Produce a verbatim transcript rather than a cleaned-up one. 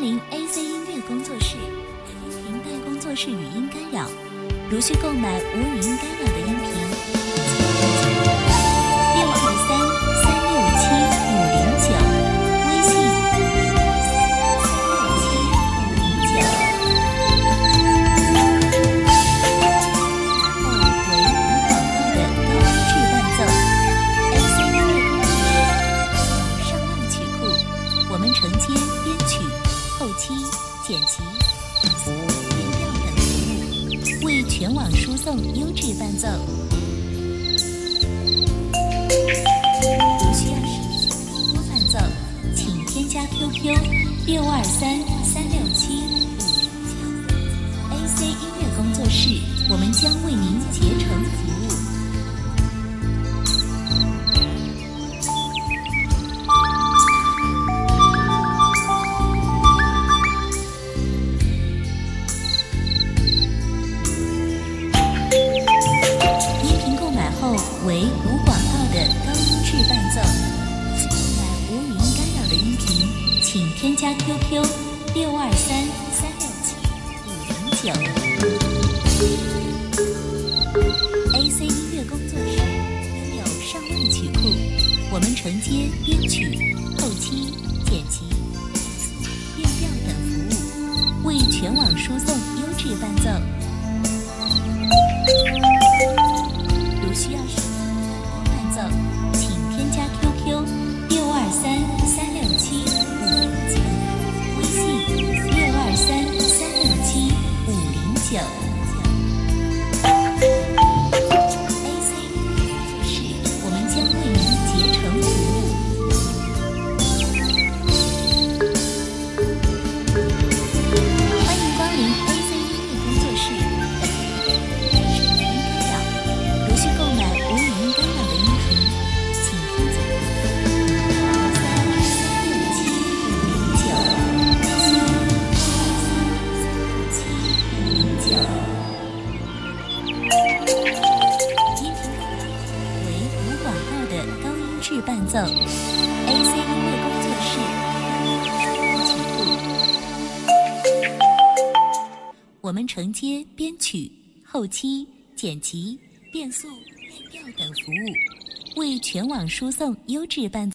临 A C 音乐工作室，音频带工作室语音干扰。如需购买无语音干扰的音频，六二三三六七五零九，微信三六七五零九。后为无广告的高音质伴奏 ，A C 音乐工作室有上万曲库，我们承接编曲、后期、剪辑、变调等服务，为全网输送优质伴奏。如需要实现多伴奏，请添加 Q Q 六二三三六七五零九 A C 音乐工作室，我们将为您竭诚服务。为无广告的高音质伴奏，购买无语音干扰的音频，请添加 Q Q 六二三三六七五零九。A C 音乐工作室拥有上万曲库，我们承接编曲、后期、剪辑、变调等服务，为全网输送优质伴奏。如需要使请添加 Q Q 六二三三六七五零九，微信六二三三六七五零九。A C 音乐工作室，我们将为您竭诚服务。欢迎光临 A C 音乐工作室，本人是语音干扰，如需购买无语音干扰的音频。质伴奏 A C 音乐工作室曲库，我们承接编曲、后期、剪辑、变速、变调等服务，为全网输送优质伴奏。